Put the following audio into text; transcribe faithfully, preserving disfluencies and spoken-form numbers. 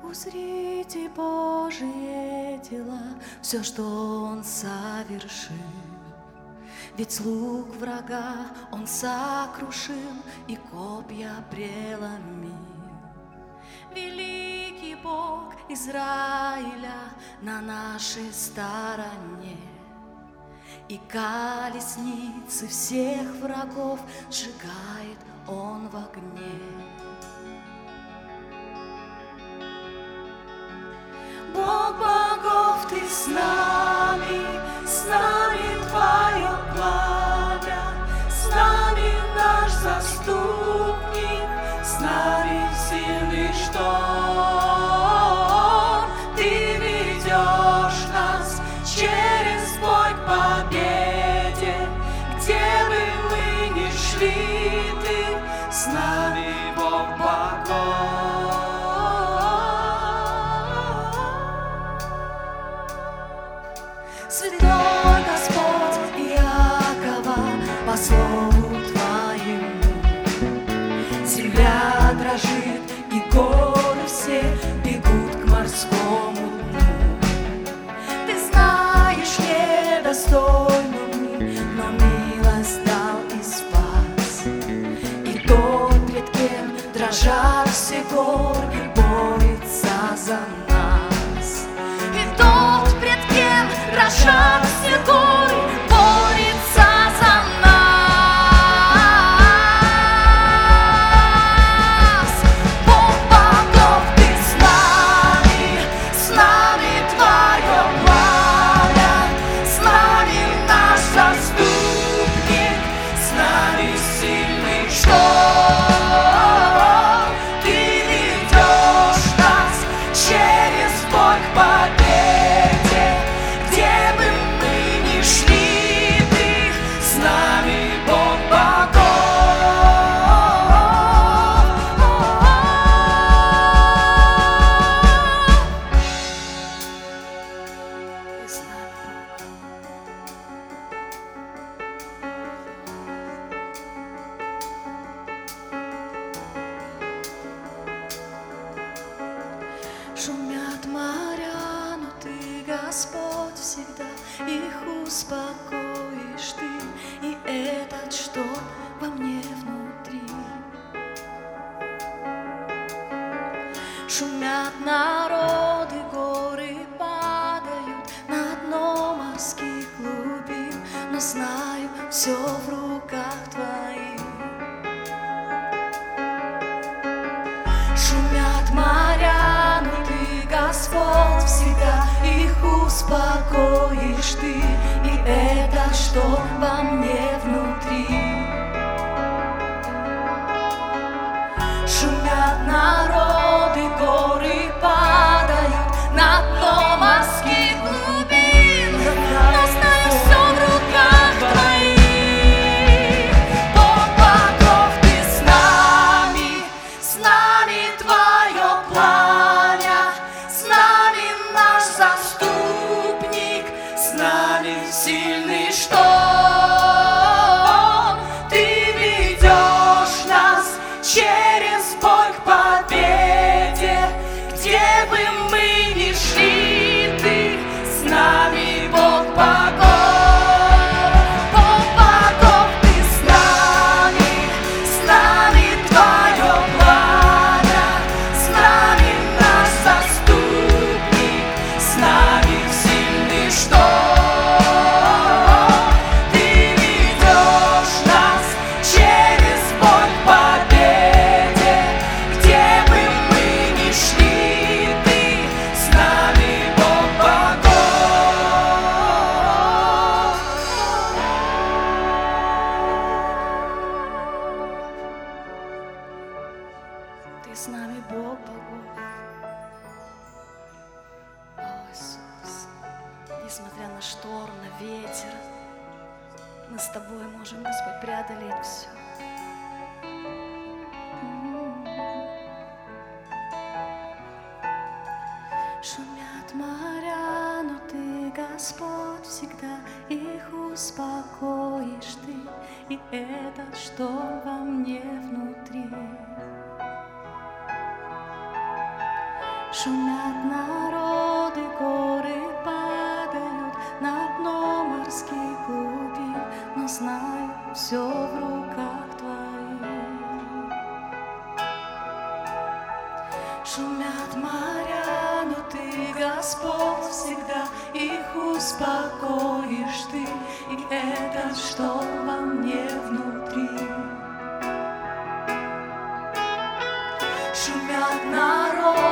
Узрите Божие дела, все, что Он совершил. Ведь слуг врага Он сокрушил и копья преломил. Великий Бог Израиля на нашей стороне, и колесницы всех врагов сжигает Он в огне. Бог богов, Ты с нами, с нами Твое пламя, с нами наш заступник, с нами сильный шторм. Ты ведешь нас через бой к победе, где бы мы ни шли, Ты с нами, Бог богов. Святой Господь Иакова, по слову Твоему земля дрожит, и горы все бегут к морскому дну. Ты знаешь, недостойны мы, но милость дал и спас. И тот, пред кем дрожат все горы, борется за нас. И тот, пред кем дрожат все горы, борется за нас. Бог богов, Ты с нами, с нами Твое пламя, с нами наш заступник, с нами сильный шторм. Ты ведешь нас через бой к победе, где бы мы ни шли, Ты с нами, Бог богов. Ты с нами, шумят моря, но Ты, Господь, всегда их успокоишь Ты, и этот шторм во мне внутри. Шумят народы, горы падают на дно морских глубин, но знаю, все в руках Твоих. Шумят моря, но Ты, Господь, всегда их успокоишь Ты, и это что во мне внутри. Шумят народы, горы падают на дно морских глубин, но знаю, все в руках Твоих. Бог богов, Ты с нами, с нами Твое пламя, с нами наш заступник, с нами сильный шторм. Ты ведешь нас через бой к победе, где бы мы ни шли, Ты с нами, Бог богов. Бог богов, Ты с нами, с нами Твое пламя, с нами наш заступник, с нами сильный шторм. Ты ведешь нас через бой к победе, где бы мы ни шли, Ты с нами, Бог богов. Ты с нами, Бог богов. О, Иисус, несмотря на шторм, на ветер, мы с Тобой можем, Господь, преодолеть все. Шумят моря, но Ты, Господь, всегда их успокоишь Ты, и этот шторм во мне внутри. Шумят народы, горы падают на дно морских глубин, но знаю, все в руках Твоих. Шумят моря, но Ты, Господь, всегда их успокоишь Ты, и это, что во мне внутри. Шумят народы,